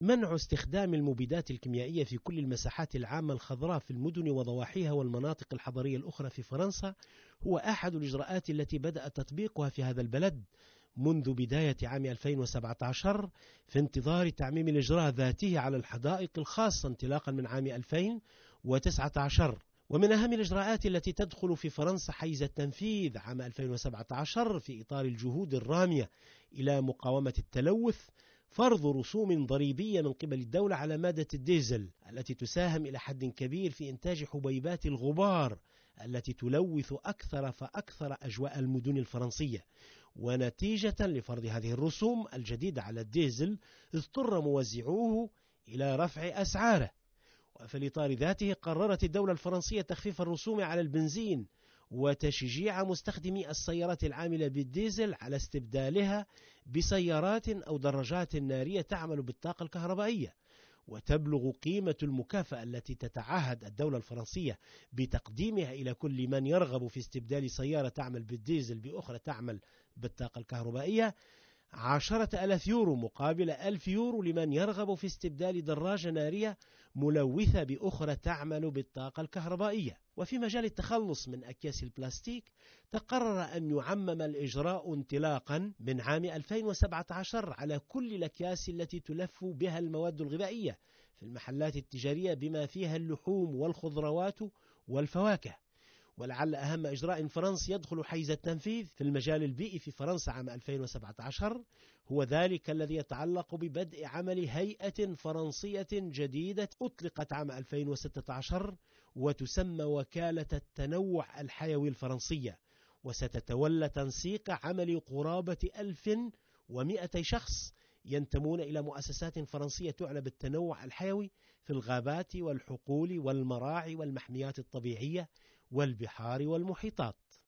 منع استخدام المبيدات الكيميائية في كل المساحات العامة الخضراء في المدن وضواحيها والمناطق الحضرية الأخرى في فرنسا هو أحد الإجراءات التي بدأ تطبيقها في هذا البلد منذ بداية عام 2017 في انتظار تعميم الإجراء ذاته على الحدائق الخاصة انطلاقا من عام 2019. ومن أهم الإجراءات التي تدخل في فرنسا حيز التنفيذ عام 2017 في إطار الجهود الرامية إلى مقاومة التلوث فرض رسوم ضريبية من قبل الدولة على مادة الديزل التي تساهم إلى حد كبير في إنتاج حبيبات الغبار التي تلوث أكثر فأكثر أجواء المدن الفرنسية. ونتيجة لفرض هذه الرسوم الجديدة على الديزل اضطر موزعوه إلى رفع أسعاره. وفي الإطار ذاته قررت الدولة الفرنسية تخفيف الرسوم على البنزين وتشجيع مستخدمي السيارات العاملة بالديزل على استبدالها بسيارات أو دراجات نارية تعمل بالطاقة الكهربائية. وتبلغ قيمة المكافأة التي تتعهد الدولة الفرنسية بتقديمها إلى كل من يرغب في استبدال سيارة تعمل بالديزل بأخرى تعمل بالطاقة الكهربائية 10,000 يورو مقابل 1,000 يورو لمن يرغب في استبدال دراجة نارية ملوثة بأخرى تعمل بالطاقة الكهربائية. وفي مجال التخلص من أكياس البلاستيك تقرر أن يعمم الإجراء انطلاقا من عام 2017 على كل الأكياس التي تلف بها المواد الغذائية في المحلات التجارية بما فيها اللحوم والخضروات والفواكه. ولعل أهم إجراء فرنسي يدخل حيز التنفيذ في المجال البيئي في فرنسا عام 2017 هو ذلك الذي يتعلق ببدء عمل هيئة فرنسية جديدة أطلقت عام 2016 وتسمى وكالة التنوع الحيوي الفرنسية، وستتولى تنسيق عمل قرابة 1100 شخص ينتمون إلى مؤسسات فرنسية تعنى بالتنوع الحيوي في الغابات والحقول والمراعي والمحميات الطبيعية والبحار والمحيطات.